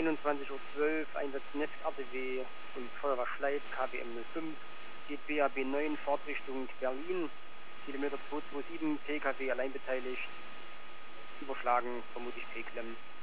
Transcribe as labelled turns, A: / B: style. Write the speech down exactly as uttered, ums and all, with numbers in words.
A: einundzwanzig Uhr zwölf, Einsatz Nesk R T W und Feuerwehr Schleid, K B M null fünf, geht B A B neun, Fahrtrichtung Berlin, Kilometer zweihundertsiebenundzwanzig, P K W allein beteiligt, überschlagen, vermutlich P-Klemm.